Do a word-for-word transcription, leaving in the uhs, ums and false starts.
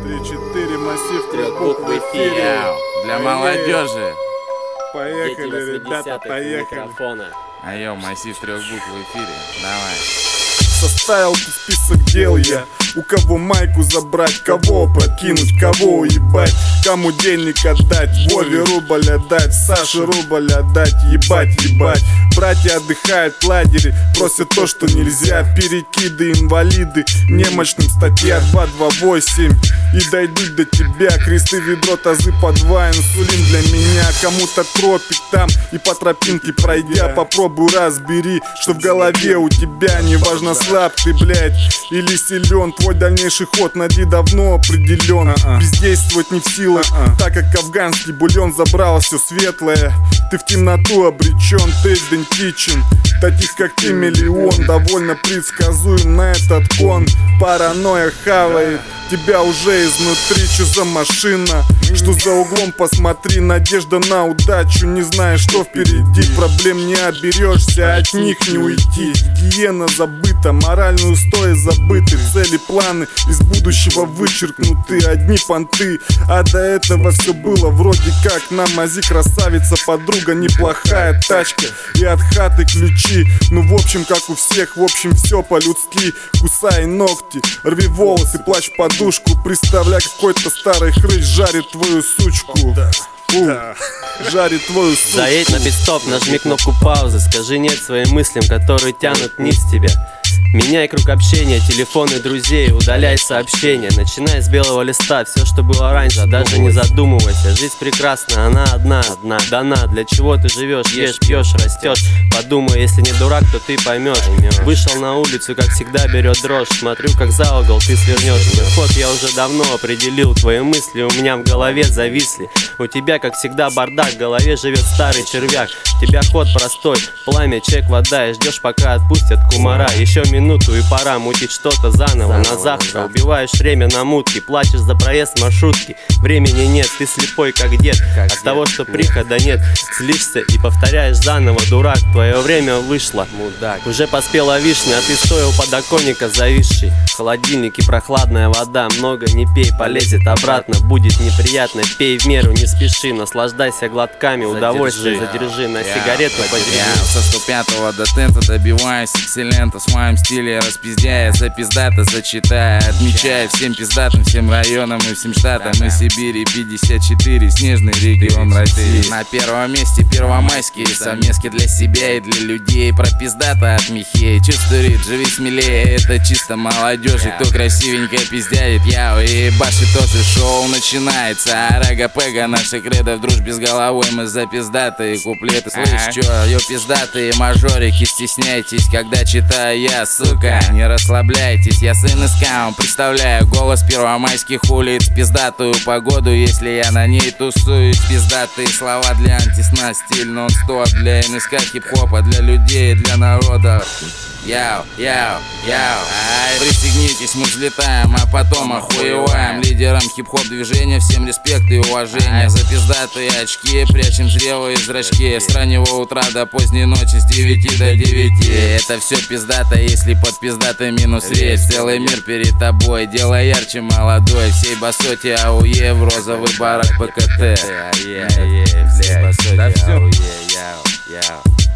три-четыре, массив трех букв в эфире. Йоу, для молодежи. Поехали, ребята, поехали. Айо, массив трех букв в эфире. Давай. Составил тут список дел я. У кого майку забрать, кого прокинуть, кого уебать, кому денег отдать, Вове рубль отдать, Саше рубль отдать, ебать, ебать. Братья отдыхают в лагере, просят то, что нельзя. Перекиды, инвалиды, немощным статья два два восемь. И дойдут до тебя, кресты, ведро, тазы по два. Инсулин для меня, кому-то тропик там. И по тропинке пройдя, попробуй разбери, что в голове у тебя. Неважно, слаб ты, блядь, или силен, твой дальнейший ход нади давно определен. uh-uh. Бездействовать не в силах, uh-uh. так как афганский бульон забрал все светлое. Ты в темноту обречен, ты идентичен. Таких как ты миллион, довольно предсказуем на этот кон. Паранойя хавает тебя уже изнутри. Что за машина? Что за углом? Посмотри, надежда на удачу. Не знаешь, что впереди, проблем не оберешься, от них не уйти. Гиена забыта, моральные устои забыты, цели, планы из будущего вычеркнуты. Одни понты, а до этого все было вроде как на мази. Красавица, подруга, неплохая тачка и от хаты ключи. Ну в общем, как у всех, в общем все по-людски. Кусай ногти, рви волосы, плачь в подушку. Представляй, какой-то старый хрыч жарит твою сучку. У, жарит твою сучку. Заедь на пит-стоп, нажми кнопку паузы. Скажи нет своим мыслям, которые тянут вниз тебя. Меняй круг общения, телефоны друзей, удаляй сообщения. Начинай с белого листа, все, что было раньше, даже не задумывайся. Жизнь прекрасна, она одна, одна, дана. Для чего ты живешь, ешь, пьешь, растешь. Подумай, если не дурак, то ты поймешь. Вышел на улицу, как всегда берет дрожь. Смотрю, как за угол ты свернешь. Мой ход я уже давно определил. Твои мысли у меня в голове зависли. У тебя, как всегда, бардак, в голове живет старый червяк. У тебя ход простой, пламя, чек, вода. И ждешь, пока отпустят кумара. Еще минуту и пора мутить что-то заново, на завтра. Убиваешь время на мутке, плачешь за проезд маршрутки. Времени нет, ты слепой как дед, как от дед. Того, что прихода нет, злишься и повторяешь заново. Дурак, твое время вышло, мудак. Уже поспела вишня, а ты стоя у подоконника зависший. В холодильнике прохладная вода, много не пей, полезет обратно. Будет неприятно, пей в меру, не спеши. Наслаждайся глотками, удовольствие задержи, на сигарету подержи. Со сто пятого до тента добиваюсь экселента. В своем стиле распиздяя, за пиздато зачитая. Отмечая всем пиздатым, всем районам и всем штатам и Сибири. Пятьдесят четыре, снежный регион России. На первом месте первомайские совместки для себя и для людей. Про пиздата от Михея. Чувствует, живи смелее, это чисто молодежи. Кто красивенько пиздяет, яу, и ебашит тоже. Шоу начинается, арага-пега. Наша кредо в дружбе с головой, мы за пиздатые куплеты. Слышь, чё, ё пиздатые мажорики, стесняйтесь, когда читаю я, сука, не расслабляйтесь. Я сын из Каум, представляю голос первомайских улиц. Пиздатую погоду, если я на ней тусуюсь. Пиздатые слова для антисна, стиль нон-стоп. Для эн эс ка хип-хопа, для людей, для народа. Яу, яу, яу. Ай, пристегнитесь, мы взлетаем, а потом охуеваем. Лидерам хип-хоп движения всем респект и уважение. За пиздатые очки прячем зрелые зрачки. С раннего утра до поздней ночи, с девяти до девяти. Это все пиздато, если под пиздато минус речь. Целый мир перед тобой, делай ярче молодой. Всей басоте АУЕ в розовый барак ПКТ. Да все.